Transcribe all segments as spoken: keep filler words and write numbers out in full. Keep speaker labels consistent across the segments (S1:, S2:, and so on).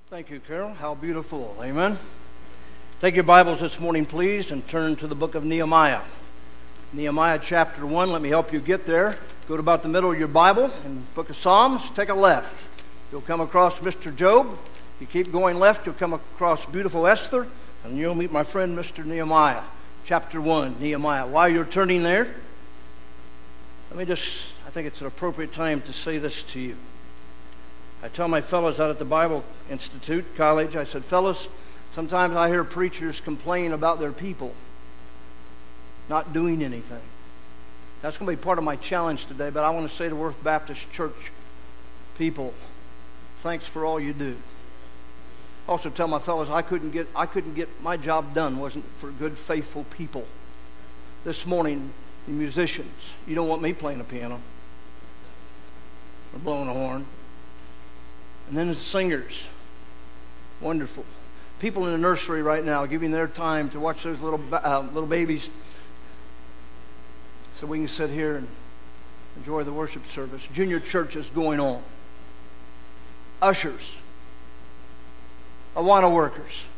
S1: Thank you, Carol. How beautiful. Amen. Take your Bibles this morning, please, and turn to the book of Nehemiah. Nehemiah chapter one. Let me help you get there. Go to about the middle of your Bible in the book of Psalms. Take a left. You'll come across Mister Job. You keep going left, you'll come across beautiful Esther, and you'll meet my friend Mister Nehemiah. Chapter one, Nehemiah. While you're turning there, let me just, I think it's an appropriate time to say this to you. I tell my fellows out at the Bible Institute, college, I said, fellows, sometimes I hear preachers complain about their people not doing anything. That's going to be part of my challenge today, but I want to say to Worth Baptist Church people, thanks for all you do. Also tell my fellows, I couldn't get I couldn't get my job done wasn't for good, faithful people. This morning, the musicians, you don't want me playing a piano or blowing a horn. And then the singers, wonderful. People in the nursery right now giving their time to watch those little uh, little babies so we can sit here and enjoy the worship service. Junior church is going on. Ushers. Awana workers.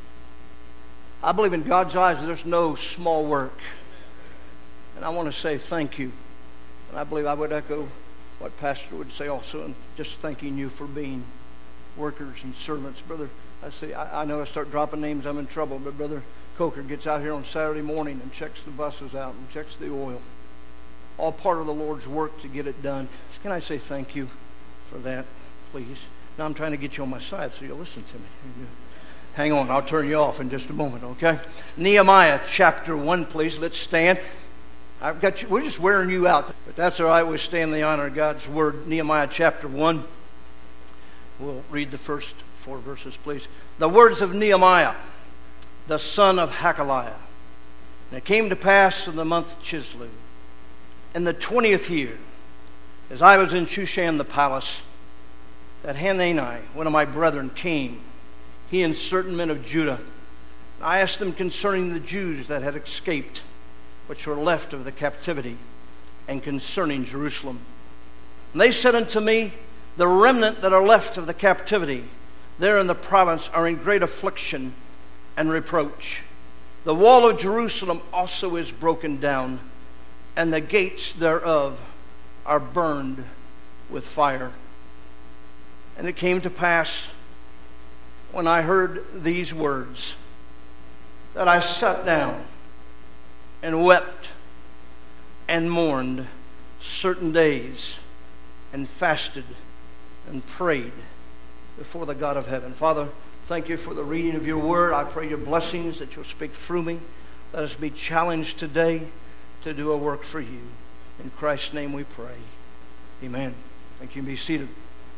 S1: I believe in God's eyes there's no small work. And I want to say thank you. And I believe I would echo what Pastor would say also, and just thanking you for being workers and servants. Brother, I say, I, I know I start dropping names, I'm in trouble, but Brother Coker gets out here on Saturday morning and checks the buses out and checks the oil. All part of the Lord's work to get it done. So can I say thank you for that, please? Now I'm trying to get you on my side so you'll listen to me. Hang on, I'll turn you off in just a moment, okay? Nehemiah chapter one, please. Let's stand. I've got you, we're just wearing you out, but that's all right. We stand in the honor of God's word. Nehemiah chapter one. We'll read the first four verses, please. The words of Nehemiah, the son of Hakaliah. And it came to pass in the month Chislev, in the twentieth year, as I was in Shushan the palace, that Hanani, one of my brethren, came, he and certain men of Judah. I asked them concerning the Jews that had escaped, which were left of the captivity, and concerning Jerusalem. And they said unto me, the remnant that are left of the captivity there in the province are in great affliction and reproach. The wall of Jerusalem also is broken down, and the gates thereof are burned with fire. And it came to pass, when I heard these words, that I sat down and wept and mourned certain days and fasted and prayed before the God of heaven. Father, thank you for the reading of your word. I pray your blessings that you'll speak through me. Let us be challenged today to do a work for you. In Christ's name we pray. Amen. Thank you. Be seated.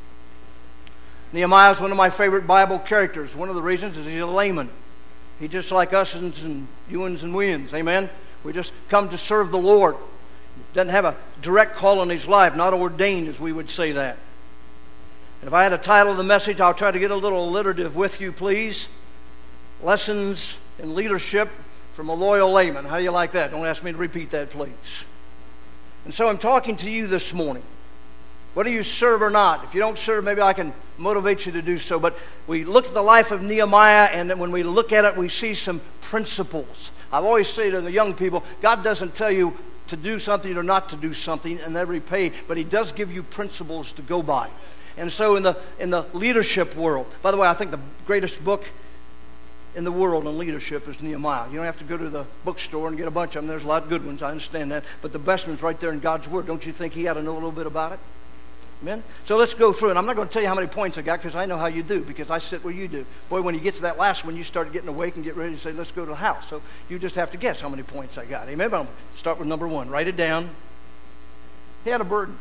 S1: Nehemiah is one of my favorite Bible characters. One of the reasons is he's a layman. He's just like us and youans and weans. Amen. We just come to serve the Lord. Doesn't have a direct call on his life, not ordained as we would say that. And if I had a title of the message, I'll try to get a little alliterative with you, please. Lessons in Leadership from a Loyal Layman. How do you like that? Don't ask me to repeat that, please. And so I'm talking to you this morning. Whether you serve or not, if you don't serve, maybe I can motivate you to do so. But we look at the life of Nehemiah, and when we look at it, we see some principles. I've always said to the young people, God doesn't tell you to do something or not to do something and then repay, but he does give you principles to go by. And so in the in the leadership world, by the way, I think the greatest book in the world on leadership is Nehemiah. You don't have to go to the bookstore and get a bunch of them. There's a lot of good ones, I understand that. But the best one's right there in God's Word. Don't you think he ought to know a little bit about it? Amen? So let's go through. And I'm not going to tell you how many points I got because I know how you do, because I sit where you do. Boy, when you get to that last one, you start getting awake and get ready to say, let's go to the house. So you just have to guess how many points I got. Amen? But I'm going to start with number one. Write it down. He had a burden.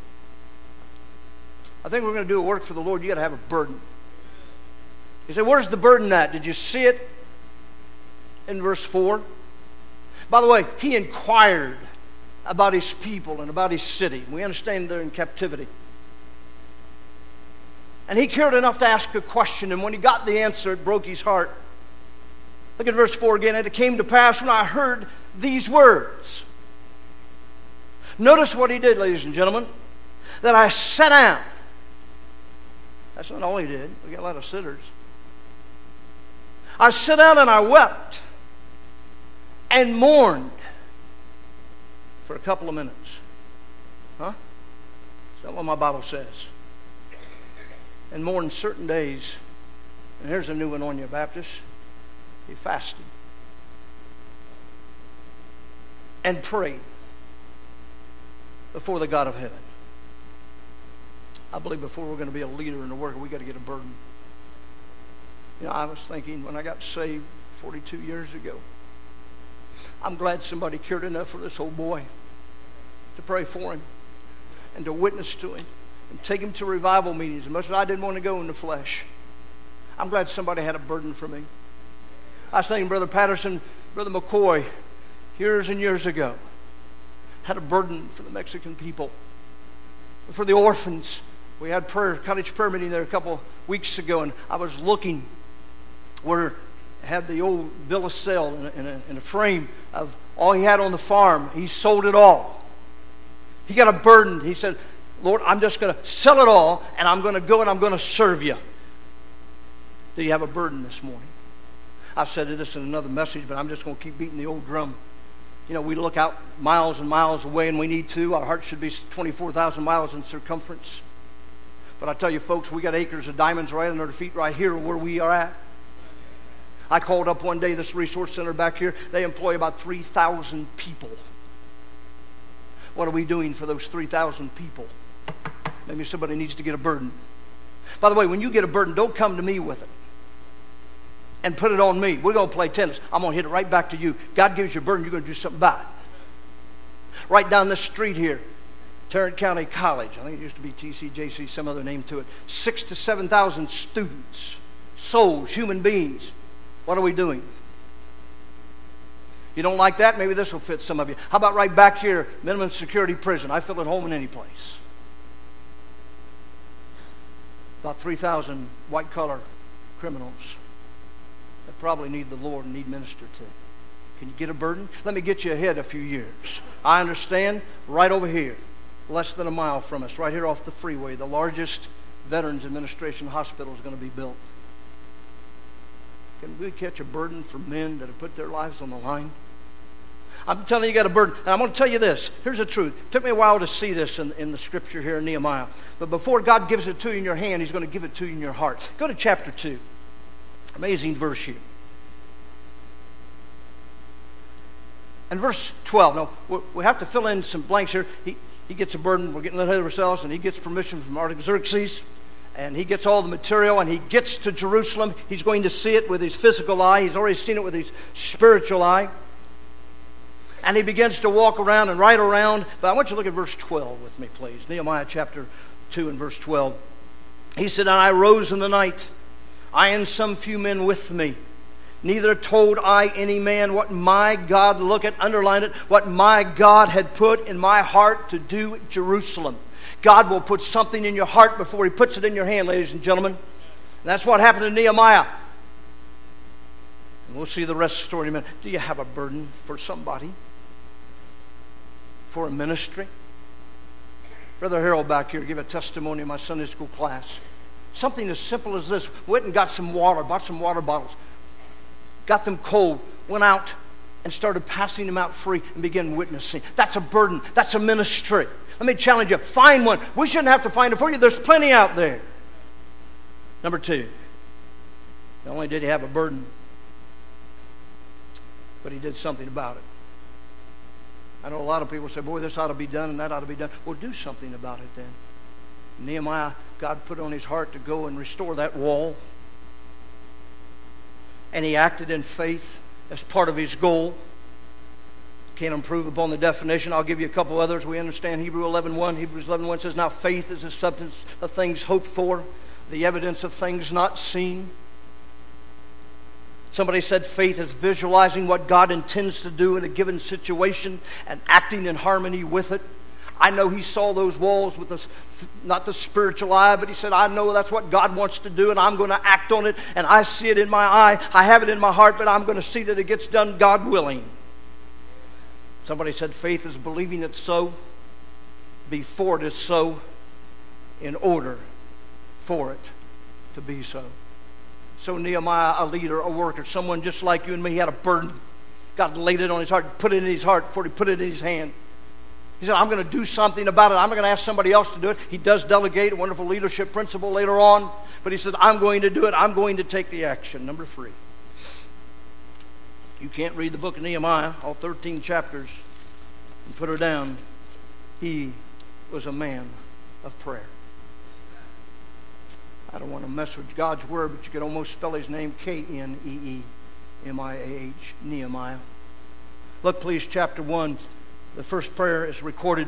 S1: I think we're going to do a work for the Lord. You got to have a burden. You say, where's the burden at? Did you see it in verse four? By the way, he inquired about his people and about his city. We understand they're in captivity. And he cared enough to ask a question, and when he got the answer, it broke his heart. Look at verse four again. And it came to pass when I heard these words. Notice what he did, ladies and gentlemen. That I sat down. That's not all he did. We got a lot of sitters. I sat down and I wept and mourned for a couple of minutes. Huh? Is that what my Bible says? And mourned certain days. And here's a new one on you, Baptist. He fasted and prayed before the God of heaven. I believe before we're going to be a leader in the work, we got to get a burden. You know, I was thinking when I got saved forty-two years ago, I'm glad somebody cared enough for this old boy to pray for him and to witness to him and take him to revival meetings. As much as I didn't want to go in the flesh, I'm glad somebody had a burden for me. I was thinking Brother Patterson, Brother McCoy, years and years ago, had a burden for the Mexican people, for the orphans. We had prayer, cottage prayer meeting there a couple weeks ago, and I was looking where had the old bill of sale in a, in, a, in a frame of all he had on the farm. He sold it all. He got a burden. He said, Lord, I'm just going to sell it all, and I'm going to go and I'm going to serve you. Do you have a burden this morning? I've said this in another message, but I'm just going to keep beating the old drum. You know, we look out miles and miles away, and we need to. Our heart should be twenty-four thousand miles in circumference. But I tell you, folks, we got acres of diamonds right under our feet right here where we are at. I called up one day this resource center back here. They employ about three thousand people. What are we doing for those three thousand people? Maybe somebody needs to get a burden. By the way, when you get a burden, don't come to me with it and put it on me. We're going to play tennis. I'm going to hit it right back to you. God gives you a burden, you're going to do something about it. Right down this street here, Tarrant County College. I think it used to be T C J C, some other name to it. Six to seven thousand students, souls, human beings. What are we doing? You don't like that? Maybe this will fit some of you. How about right back here, minimum security prison? I feel at home in any place. About three thousand white-collar criminals that probably need the Lord and need ministered to. Can you get a burden? Let me get you ahead a few years. I understand, right over here, less than a mile from us, right here off the freeway, the largest Veterans Administration hospital is going to be built. Can we catch a burden for men that have put their lives on the line? I'm telling you, you got a burden. And I'm going to tell you this. Here's the truth. It took me a while to see this in, in the scripture here in Nehemiah. But before God gives it to you in your hand, He's going to give it to you in your heart. Go to chapter two. Amazing verse here. And verse twelve. Now, we have to fill in some blanks here. He, he gets a burden. We're getting ahead of ourselves. And he gets permission from Artaxerxes. And he gets all the material. And he gets to Jerusalem. He's going to see it with his physical eye. He's already seen it with his spiritual eye. And he begins to walk around and ride around. But I want you to look at verse twelve with me, please. Nehemiah chapter two and verse twelve. He said, "And I rose in the night, I and some few men with me. Neither told I any man what my God," look at, underline it, "what my God had put in my heart to do at Jerusalem." God will put something in your heart before He puts it in your hand, ladies and gentlemen. And that's what happened to Nehemiah. And we'll see the rest of the story in a minute. Do you have a burden for somebody? For a ministry? Brother Harold back here gave a testimony in my Sunday school class. Something as simple as this. Went and got some water, bought some water bottles, got them cold, went out and started passing them out free and began witnessing. That's a burden. That's a ministry. Let me challenge you. Find one. We shouldn't have to find it for you. There's plenty out there. Number two, not only did he have a burden, but he did something about it. I know a lot of people say, boy, this ought to be done and that ought to be done. Well, do something about it then. Nehemiah, God put on his heart to go and restore that wall. And he acted in faith as part of his goal. Can't improve upon the definition. I'll give you a couple others. We understand Hebrews eleven one. Hebrews eleven one says, "Now faith is the substance of things hoped for, the evidence of things not seen." Somebody said faith is visualizing what God intends to do in a given situation and acting in harmony with it. I know he saw those walls with the, not the spiritual eye, but he said, I know that's what God wants to do, and I'm going to act on it, and I see it in my eye. I have it in my heart, but I'm going to see that it gets done, God willing. Somebody said faith is believing it's so before it is so in order for it to be so. So Nehemiah, a leader, a worker, someone just like you and me, he had a burden. God laid it on his heart, put it in his heart before he put it in his hand. He said, I'm going to do something about it. I'm not going to ask somebody else to do it. He does delegate, a wonderful leadership principle later on. But he said, I'm going to do it. I'm going to take the action. Number three. You can't read the book of Nehemiah, all thirteen chapters, and put her down. He was a man of prayer. I don't want to mess with God's word, but you could almost spell his name K N E E M I A H, Nehemiah. Look, please, chapter one. The first prayer is recorded.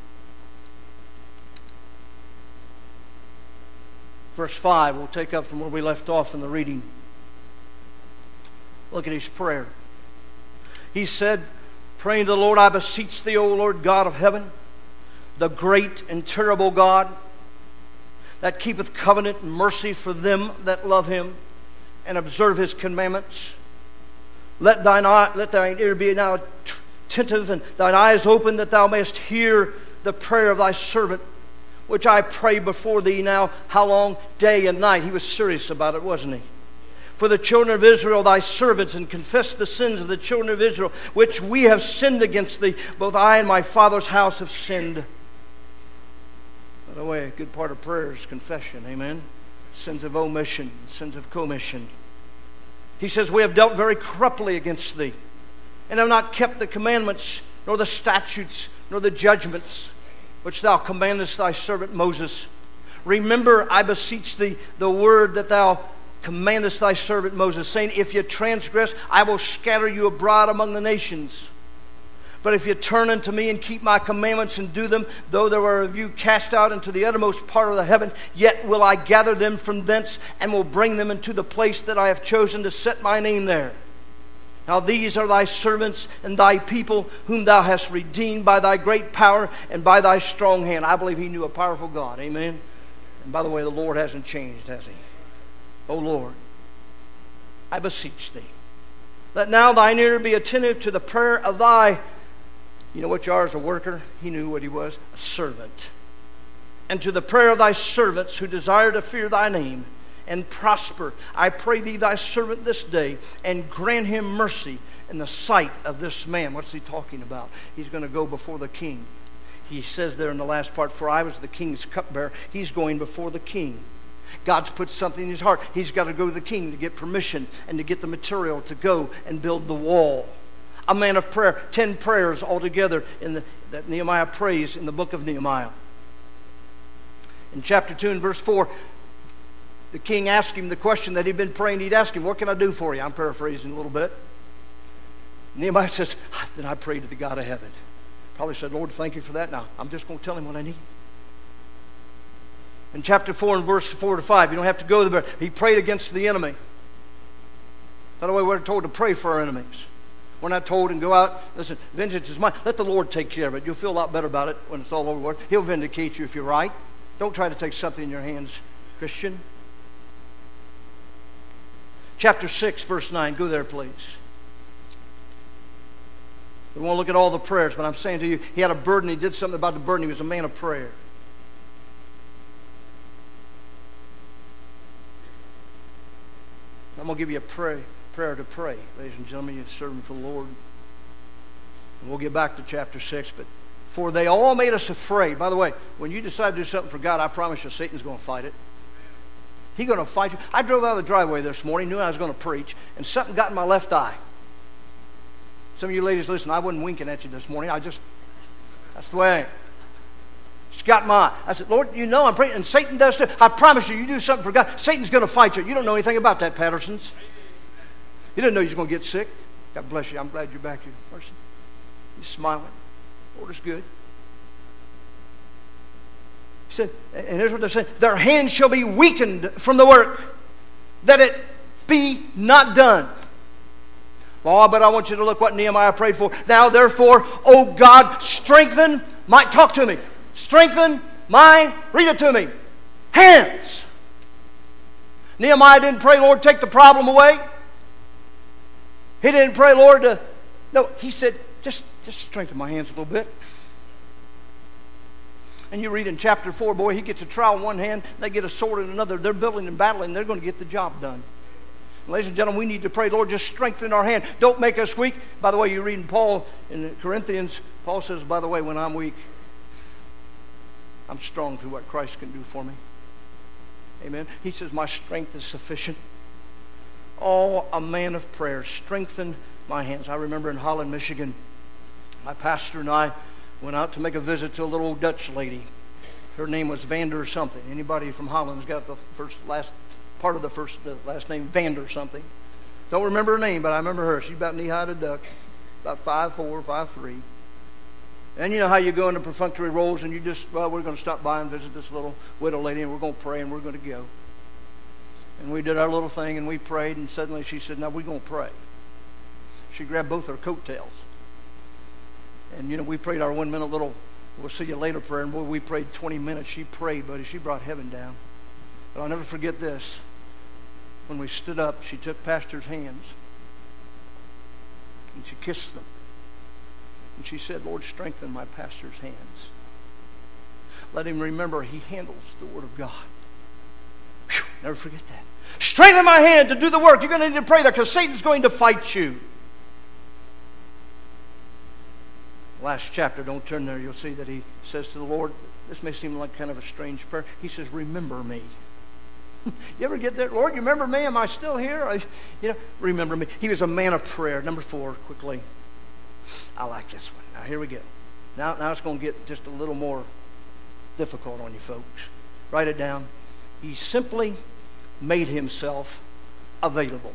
S1: Verse five, we'll take up from where we left off in the reading. Look at his prayer. He said, praying to the Lord, I beseech thee, O Lord God of heaven, the great and terrible God, that keepeth covenant and mercy for them that love him and observe his commandments. Let thine eye, let thine ear be now attentive and thine eyes open, that thou mayest hear the prayer of thy servant, which I pray before thee now, how long? Day and night. He was serious about it, wasn't he? For the children of Israel, thy servants, and confess the sins of the children of Israel, which we have sinned against thee. Both I and my father's house have sinned. By the way, a good part of prayer is confession, amen? Sins of omission, sins of commission. He says, we have dealt very corruptly against thee, and have not kept the commandments, nor the statutes, nor the judgments, which thou commandest thy servant Moses. Remember, I beseech thee, the word that thou commandest thy servant Moses, saying, if you transgress, I will scatter you abroad among the nations. But if you turn unto me and keep my commandments and do them, though there were of you cast out into the uttermost part of the heaven, yet will I gather them from thence, and will bring them into the place that I have chosen to set my name there. Now these are thy servants and thy people, whom thou hast redeemed by thy great power and by thy strong hand. I believe he knew a powerful God. Amen. And by the way, the Lord hasn't changed, has he? O Lord, I beseech thee, let now thine ear be attentive to the prayer of thy, you know what you are as a worker? He knew what he was, a servant. And to the prayer of thy servants who desire to fear thy name and prosper. I pray thee, thy servant, this day, and grant him mercy in the sight of this man. What's he talking about? He's going to go before the king. He says there in the last part, for I was the king's cupbearer. He's going before the king. God's put something in his heart. He's got to go to the king to get permission and to get the material to go and build the wall. A man of prayer. Ten prayers altogether in the, that Nehemiah prays in the book of Nehemiah. In chapter two and verse four, the king asked him the question that he'd been praying. He'd ask him, what can I do for you? I'm paraphrasing a little bit. Nehemiah says, then I prayed to the God of heaven. Probably said, Lord, thank you for that. Now, I'm just going to tell him what I need. In chapter four and verse four to five, you don't have to go there. He prayed against the enemy. By the way, we're told to pray for our enemies. We're not told and go out, listen, vengeance is mine. Let the Lord take care of it. You'll feel a lot better about it when it's all over. He'll vindicate you if you're right. Don't try to take something in your hands, Christian. Chapter six, verse nine. Go there, please. We won't look at all the prayers, but I'm saying to you, he had a burden. He did something about the burden. He was a man of prayer. I'm going to give you a pray, prayer to pray, ladies and gentlemen. You're serving for the Lord. And we'll get back to chapter six. But for they all made us afraid. By the way, when you decide to do something for God, I promise you Satan's going to fight it. He's going to fight you. I drove out of the driveway this morning, knew I was going to preach, and something got in my left eye. Some of you ladies, listen, I wasn't winking at you this morning. I just, that's the way I am. It's got my eye. I said, Lord, you know I'm praying, and Satan does too. I promise you, you do something for God, Satan's going to fight you. You don't know anything about that, Pattersons. You didn't know you was going to get sick. God bless you. I'm glad you're back here. Mercy. You're smiling. Lord is good. He said, and here's what they're saying, their hands shall be weakened from the work, that it be not done. Oh, but I want you to look what Nehemiah prayed for. Now, therefore, O God, strengthen my, talk to me, strengthen my, read it to me, hands. Nehemiah didn't pray, Lord, take the problem away. He didn't pray, Lord, to, no, he said, just, just strengthen my hands a little bit. And you read in chapter four, boy, he gets a trowel in one hand, they get a sword in another. They're building and battling, they're going to get the job done. Ladies and gentlemen, we need to pray, Lord, just strengthen our hand. Don't make us weak. By the way, you're reading Paul in Corinthians. Paul says, by the way, when I'm weak, I'm strong through what Christ can do for me. Amen. He says, my strength is sufficient. Oh, a man of prayer. Strengthen my hands. I remember in Holland, Michigan, my pastor and I went out to make a visit to a little old Dutch lady. Her name was Vander something. Anybody from Holland's got the first, last part of the first, the last name, Vander something. Don't remember her name, but I remember her. She's about knee-high to duck, about five four, five three. And you know how you go into perfunctory roles and you just, well, we're going to stop by and visit this little widow lady and we're going to pray and we're going to go. And we did our little thing and we prayed, and suddenly she said, now we're going to pray. She grabbed both her coattails. And, you know, we prayed our one-minute little, we'll see you later prayer, and boy, we prayed twenty minutes. She prayed, buddy. She brought heaven down. But I'll never forget this. When we stood up, she took Pastor's hands and she kissed them. And she said, Lord, strengthen my pastor's hands. Let him remember he handles the Word of God. Whew, never forget that. Strengthen my hand to do the work. You're going to need to pray there because Satan's going to fight you. Last chapter, don't turn there. You'll see that he says to the Lord, this may seem like kind of a strange prayer. He says, remember me. You ever get there? Lord, you remember me? Am I still here? I, you know, remember me. He was a man of prayer. Number four, quickly. I like this one. Now, here we go. Now, now it's going to get just a little more difficult on you folks. Write it down. He simply made himself available.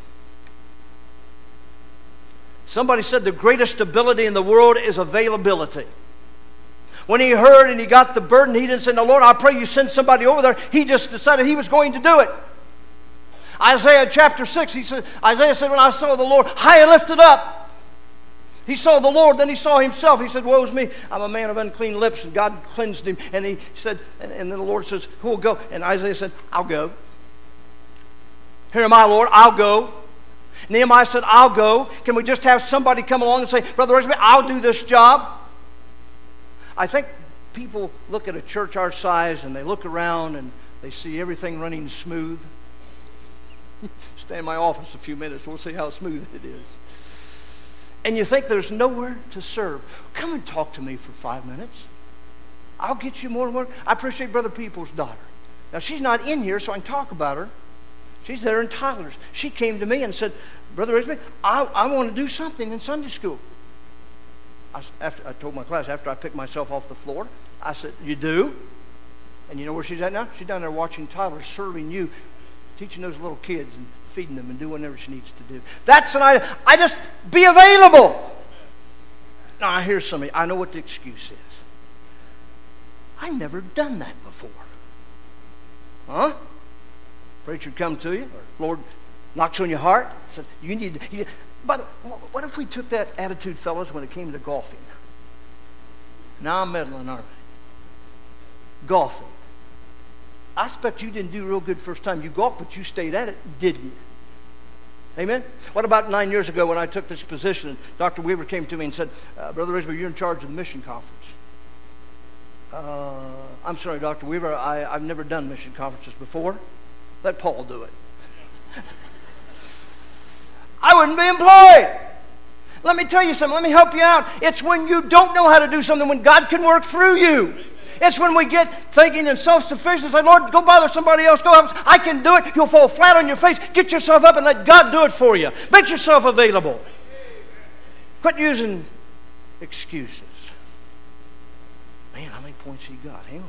S1: Somebody said the greatest ability in the world is availability. When he heard and he got the burden, he didn't say, no, Lord, I pray you send somebody over there. He just decided he was going to do it. Isaiah chapter six, he said, Isaiah said, when I saw the Lord high and lifted up, he saw the Lord, then he saw himself. He said, woe is me, I'm a man of unclean lips. And God cleansed him. And he said, and, and then the Lord says, who will go? And Isaiah said, I'll go. Here am I, Lord, I'll go. Nehemiah said, I'll go. Can we just have somebody come along and say, Brother Risby, I'll do this job? I think people look at a church our size and they look around and they see everything running smooth. Stay in my office a few minutes. We'll see how smooth it is. And you think there's nowhere to serve. Come and talk to me for five minutes. I'll get you more work. I appreciate Brother Peoples' daughter. Now, she's not in here, so I can talk about her. She's there in Tyler's. She came to me and said, Brother Risby, I, I want to do something in Sunday school. I, after, I told my class, after I picked myself off the floor, I said, you do? And you know where she's at now? She's down there watching Tyler, serving you, teaching those little kids and feeding them and doing whatever she needs to do. That's an idea. I just be available. Now, I hear somebody. I know what the excuse is. I've never done that before. Huh? Preacher come to you, or Lord knocks on your heart, says, you need to. You, but what if we took that attitude, fellas, when it came to golfing? Now I'm meddling, aren't I? Golfing. I expect you didn't do real good first time you golfed, but you stayed at it, didn't you? Amen? What about nine years ago when I took this position, and Doctor Weaver came to me and said, uh, Brother Risby, you're in charge of the mission conference. Uh, I'm sorry, Doctor Weaver, I, I've never done mission conferences before. Let Paul do it. I wouldn't be employed. Let me tell you something. Let me help you out. It's when you don't know how to do something when God can work through you. It's when we get thinking in self-sufficiency, say, Lord, go bother somebody else. Go help. I can do it. You'll fall flat on your face. Get yourself up and let God do it for you. Make yourself available. Quit using excuses. Man, how many points he got? Hang on.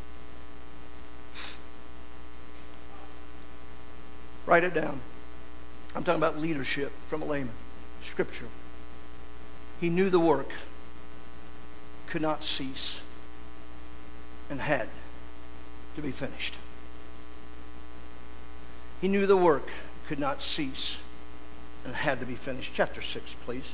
S1: Write it down. I'm talking about leadership from a layman. Scripture. He knew the work could not cease and had to be finished. He knew the work could not cease and had to be finished. Chapter six, please.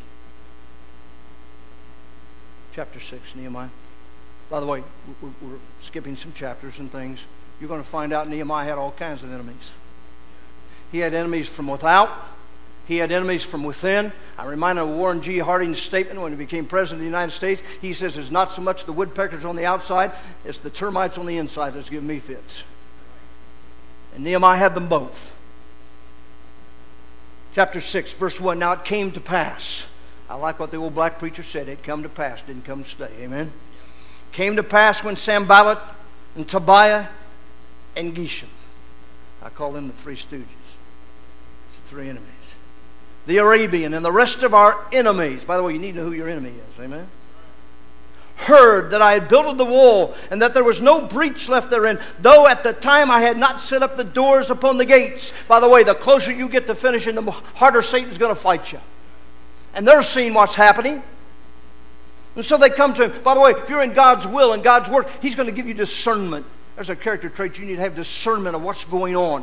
S1: Chapter six, Nehemiah. By the way, we're, we're skipping some chapters and things. You're going to find out Nehemiah had all kinds of enemies. He had enemies from without. He had enemies from within. I'm reminded of Warren G. Harding's statement when he became president of the United States. He says it's not so much the woodpeckers on the outside, it's the termites on the inside that's giving me fits. And Nehemiah had them both. chapter six, verse one. Now it came to pass. I like what the old black preacher said. It come to pass, didn't come to stay. Amen? Came to pass when Sanballat and Tobiah and Geshem, I call them the three stooges. It's the three enemies. The Arabian and the rest of our enemies. By the way, you need to know who your enemy is. Amen? Heard that I had builded the wall, and that there was no breach left therein, though at the time I had not set up the doors upon the gates. By the way, the closer you get to finishing, the harder Satan's going to fight you. And they're seeing what's happening. And so they come to him. By the way, if you're in God's will and God's work, He's going to give you discernment. There's a character trait. You need to have discernment of what's going on.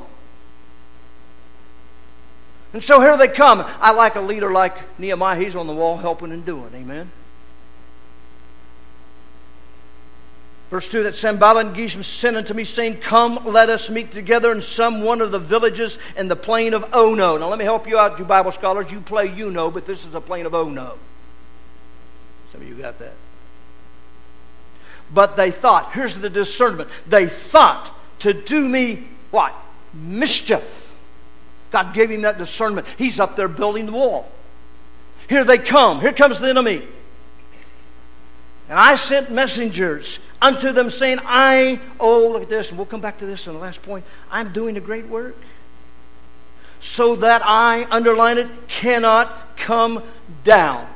S1: And so here they come. I like a leader like Nehemiah. He's on the wall helping and doing. Amen? Verse two, that Sanballat and Geshem sent unto me, saying, Come, let us meet together in some one of the villages in the plain of Ono. Now let me help you out, you Bible scholars. You play you know, but this is the plain of Ono. Some of you got that. But they thought, here's the discernment, they thought to do me what? Mischief. God gave him that discernment. He's up there building the wall. Here they come. Here comes the enemy. And I sent messengers unto them, saying, I, oh, look at this, and we'll come back to this in the last point. I'm doing a great work, so that I, underline it, cannot come down.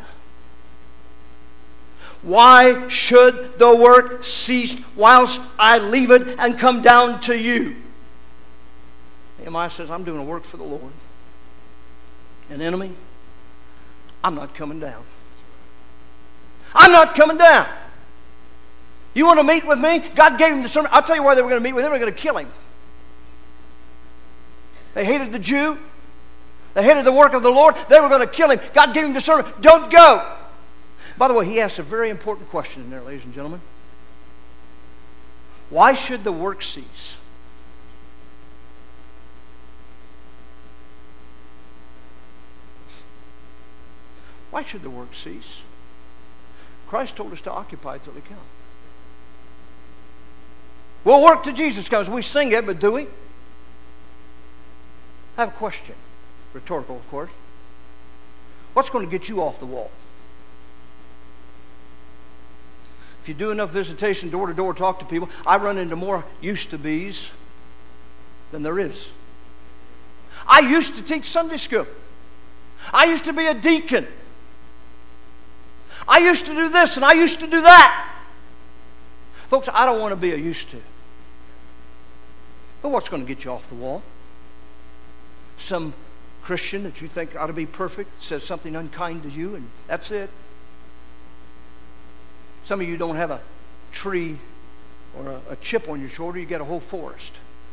S1: Why should the work cease whilst I leave it and come down to you? Nehemiah says, I'm doing a work for the Lord. An enemy, I'm not coming down. I'm not coming down. You want to meet with me? God gave him discernment. I'll tell you why they were going to meet with him. They were going to kill him. They hated the Jew. They hated the work of the Lord. They were going to kill him. God gave him discernment. Don't go. By the way, he asked a very important question in there, ladies and gentlemen. Why should the work cease? Why should the work cease? Christ told us to occupy till He comes. We'll work till Jesus comes. We sing it, but do we? I have a question. Rhetorical, of course. What's going to get you off the wall? If you do enough visitation, door to door, talk to people, I run into more used to be's than there is. I used to teach Sunday school. I used to be a deacon. I used to do this and I used to do that. Folks, I don't want to be a used to. But what's going to get you off the wall? Some Christian that you think ought to be perfect says something unkind to you, and that's it. Some of you don't have a tree or a, a chip on your shoulder. You got a whole forest.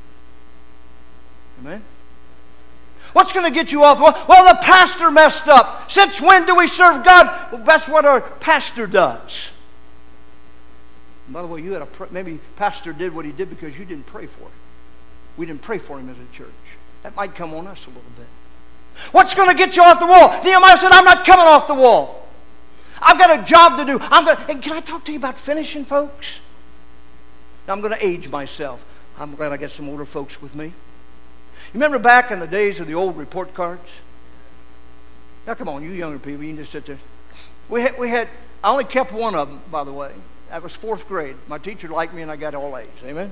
S1: Amen? What's going to get you off the wall? Well, the pastor messed up. Since when do we serve God? Well, that's what our pastor does. And by the way, you had a pr- maybe pastor did what he did because you didn't pray for him. We didn't pray for him as a church. That might come on us a little bit. What's going to get you off the wall? Nehemiah said, I'm not coming off the wall. I've got a job to do. I'm going to, and can I talk to you about finishing, folks? Now, I'm going to age myself. I'm glad I got some older folks with me. You remember back in the days of the old report cards? Now, come on, you younger people, you can just sit there. We had, we had, I only kept one of them, by the way. That was fourth grade. My teacher liked me and I got all A's. Amen?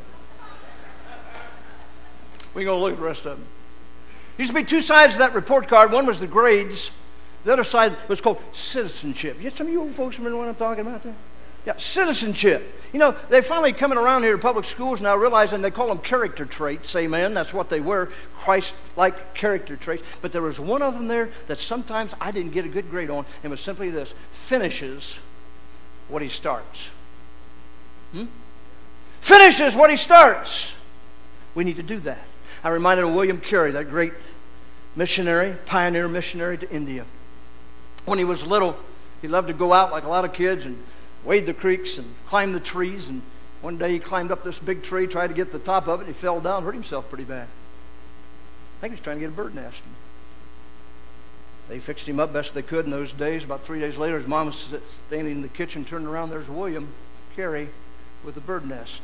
S1: We're going to look at the rest of them. Used to be two sides of that report card. One was the grades. The other side was called citizenship. Yeah, some of you old folks remember what I'm talking about there? Yeah, citizenship. You know, they're finally coming around here to public schools now realizing they call them character traits. Amen. That's what they were. Christ-like character traits. But there was one of them there that sometimes I didn't get a good grade on. And it was simply this. Finishes what he starts. Hmm? Finishes what he starts. We need to do that. I reminded of William Carey, that great missionary, pioneer missionary to India. When he was little, he loved to go out like a lot of kids and wade the creeks and climb the trees. And one day he climbed up this big tree, tried to get to the top of it, and he fell down, hurt himself pretty bad. I think he was trying to get a bird nest. They fixed him up best they could in those days. About three days later, his mom was standing in the kitchen, turned around, there's William Carey with a bird nest.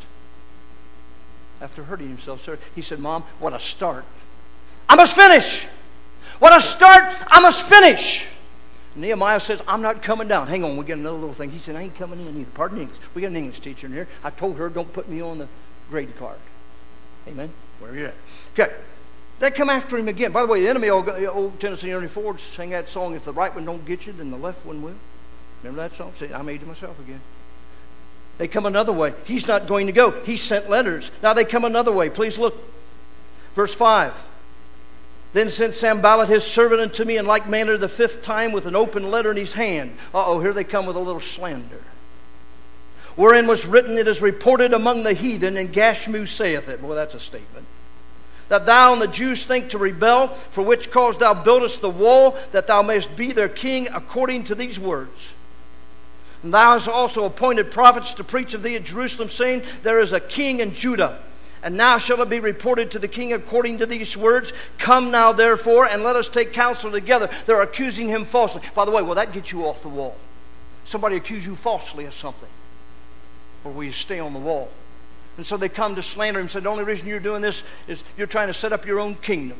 S1: After hurting himself, sir, he said, Mom, what a start. I must finish. What I start, I must finish. Nehemiah says, I'm not coming down. Hang on, we got another little thing. He said, I ain't coming in either. Pardon English. We got an English teacher in here. I told her, don't put me on the grading card. Amen? Where are you at? Okay. They come after him again. By the way, the enemy, old, old Tennessee Ernie Ford sang that song, if the right one don't get you, then the left one will. Remember that song? See, I made it myself again. They come another way. He's not going to go. He sent letters. Now they come another way. Please look. Verse five. Then sent Sanballat his servant unto me in like manner the fifth time with an open letter in his hand. Uh-oh, here they come with a little slander. Wherein was written, it is reported among the heathen, and Gashmu saith it. Boy, that's a statement. That thou and the Jews think to rebel, for which cause thou buildest the wall, that thou mayest be their king according to these words. And thou hast also appointed prophets to preach of thee at Jerusalem, saying, there is a king in Judah. And now shall it be reported to the king according to these words. Come now, therefore, and let us take counsel together. They're accusing him falsely. By the way, will that get you off the wall? Somebody accuse you falsely of something. Or will you stay on the wall? And so they come to slander him and say, the only reason you're doing this is you're trying to set up your own kingdom.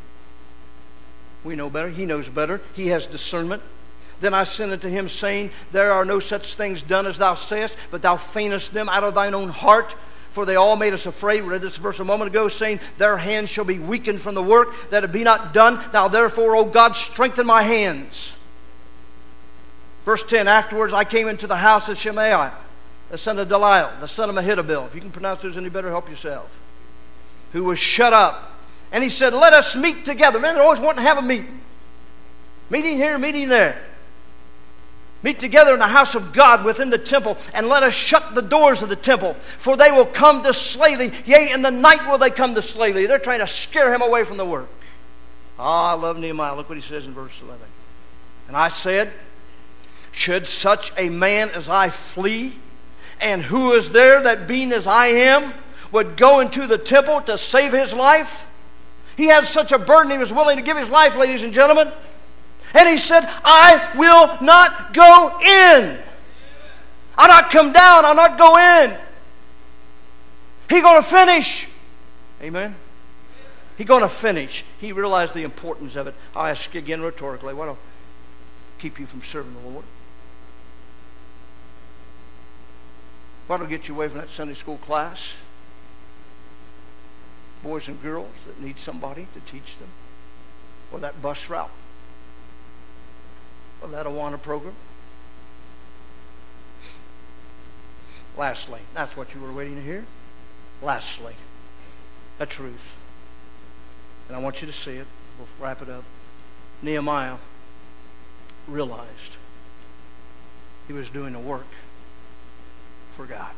S1: We know better. He knows better. He has discernment. Then I sent unto him, saying, there are no such things done as thou sayest, but thou feignest them out of thine own heart. For they all made us afraid. We read this verse a moment ago, saying, their hands shall be weakened from the work, that it be not done. Now therefore, O God, strengthen my hands. Verse ten, afterwards I came into the house of Shemaiah, the son of Deliah, the son of Ahithophel. If you can pronounce those any better, help yourself. Who was shut up. And he said, let us meet together. Man, they're always wanting to have a meeting. Meeting here, meeting there. Meet together in the house of God within the temple, and let us shut the doors of the temple, for they will come to slay thee. Yea, in the night will they come to slay thee. They're trying to scare him away from the work. Ah, oh, I love Nehemiah. Look what he says in verse eleven. And I said, should such a man as I flee? And who is there that being as I am would go into the temple to save his life? He had such a burden he was willing to give his life, ladies and gentlemen. And he said, I will not go in. I'll not come down. I'll not go in. He's going to finish. Amen? He's going to finish. He realized the importance of it. I'll ask you again rhetorically, what will keep you from serving the Lord? What will get you away from that Sunday school class? Boys and girls that need somebody to teach them? Or that bus route? Or that Awana program? Lastly, that's what you were waiting to hear. Lastly, a truth. And I want you to see it. We'll wrap it up. Nehemiah realized he was doing a work for God.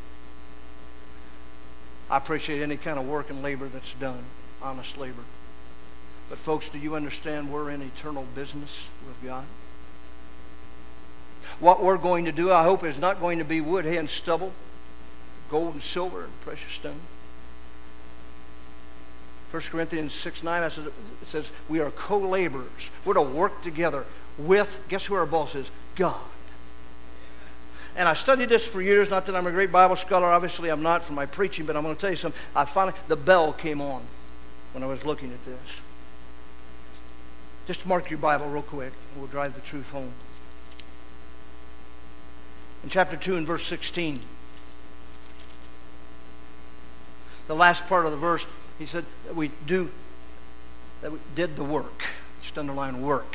S1: I appreciate any kind of work and labor that's done, honest labor. But folks, do you understand we're in eternal business with God? What we're going to do, I hope, is not going to be wood, hay, and stubble, gold and silver and precious stone. First Corinthians six nine, it says, we are co-laborers. We're to work together with, guess who our boss is? God. And I studied this for years, not that I'm a great Bible scholar. Obviously, I'm not from my preaching, but I'm going to tell you something. I finally, the bell came on when I was looking at this. Just mark your Bible real quick. We'll drive the truth home. In chapter two and verse sixteen, the last part of the verse, he said that we do, that we did the work. Just underline work.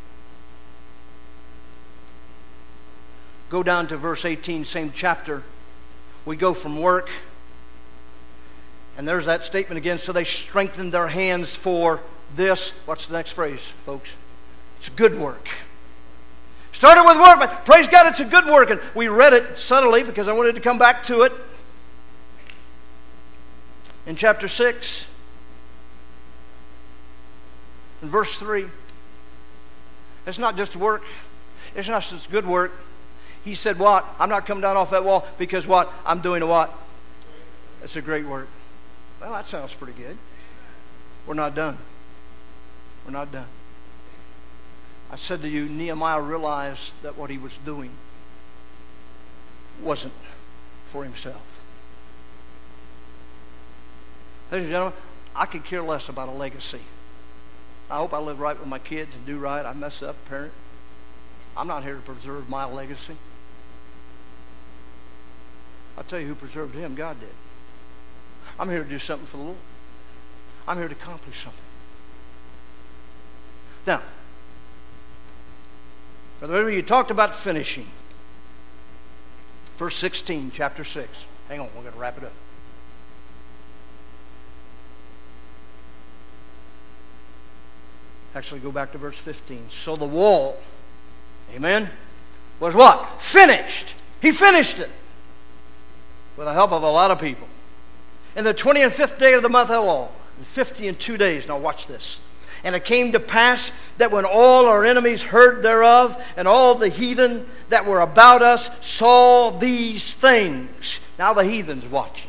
S1: Go down to verse eighteen, same chapter. We go from work, and there's that statement again. So they strengthened their hands for this. What's the next phrase, folks? It's good work. Started with work, but praise God, it's a good work. And we read it subtly because I wanted to come back to it. In chapter six, in verse three, it's not just work. It's not just good work. He said, what? I'm not coming down off that wall because what? I'm doing a what? It's a great work. Well, that sounds pretty good. We're not done. We're not done. I said to you, Nehemiah realized that what he was doing wasn't for himself. Ladies and gentlemen, I could care less about a legacy. I hope I live right with my kids and do right. I mess up, parent. I'm not here to preserve my legacy. I'll tell you who preserved him. God did. I'm here to do something for the Lord. I'm here to accomplish something. Now, Brother, you talked about finishing. Verse sixteen, chapter six. Hang on, we're going to wrap it up. Actually, go back to verse fifteen. So the wall, amen, was what? Finished. He finished it with the help of a lot of people. In the twentieth day of the month Elul, in fifty and two days. Now watch this. And it came to pass that when all our enemies heard thereof, and all the heathen that were about us saw these things. Now the heathen's watching.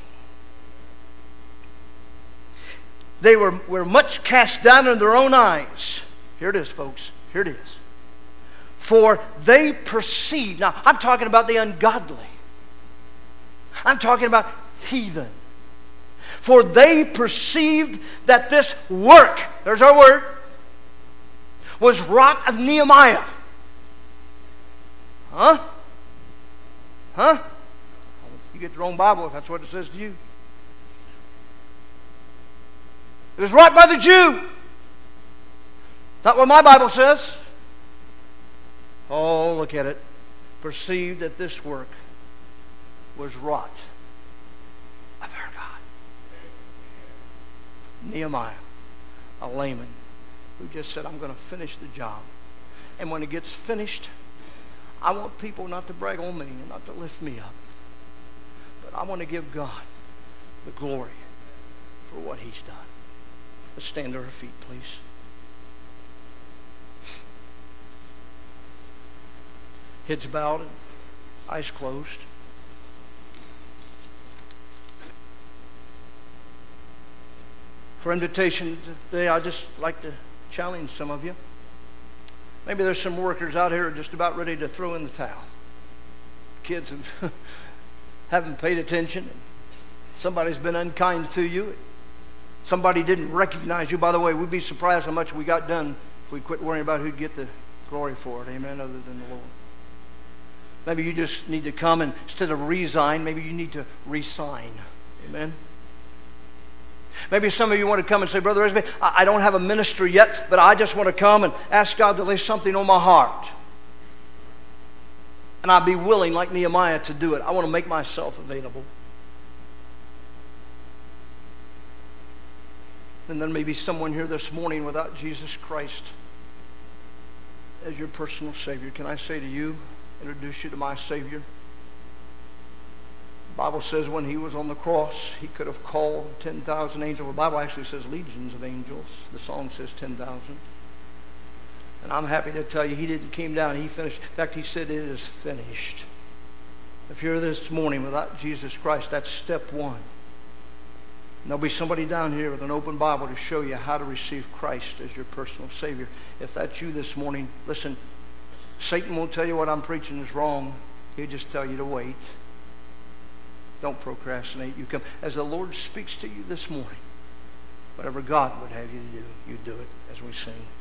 S1: They were, were much cast down in their own eyes. Here it is, folks. Here it is. For they perceived. Now, I'm talking about the ungodly. I'm talking about heathen. For they perceived that this work, there's our word, was wrought of Nehemiah. Huh? Huh? You get your own Bible if that's what it says to you. It was wrought by the Jew. Not what my Bible says. Oh, look at it. Perceived that this work was wrought of our God. Nehemiah, a layman, who just said, I'm going to finish the job. And when it gets finished, I want people not to brag on me and not to lift me up. But I want to give God the glory for what He's done. Let's stand to our feet, please. Heads bowed and eyes closed. For invitation today, I'd just like to challenge some of you. Maybe there's some workers out here just about ready to throw in the towel. Kids have haven't paid attention. Somebody's been unkind to you. Somebody didn't recognize you. By the way, we'd be surprised how much we got done if we quit worrying about who'd get the glory for it. Amen, other than the Lord. Maybe you just need to come and instead of resign, maybe you need to resign. Amen. Maybe some of you want to come and say, Brother Esby, I don't have a ministry yet, but I just want to come and ask God to lay something on my heart. And I'd be willing, like Nehemiah, to do it. I want to make myself available. And then maybe someone here this morning without Jesus Christ as your personal Savior. Can I say to you, introduce you to my Savior? The Bible says when He was on the cross, He could have called ten thousand angels. The Bible actually says legions of angels. The song says ten thousand. And I'm happy to tell you, He didn't came down. He finished. In fact, He said, it is finished. If you're this morning without Jesus Christ, that's step one. And there'll be somebody down here with an open Bible to show you how to receive Christ as your personal Savior. If that's you this morning, listen, Satan won't tell you what I'm preaching is wrong. He'll just tell you to wait. Don't procrastinate. You come. As the Lord speaks to you this morning, whatever God would have you to do, you do it as we sing.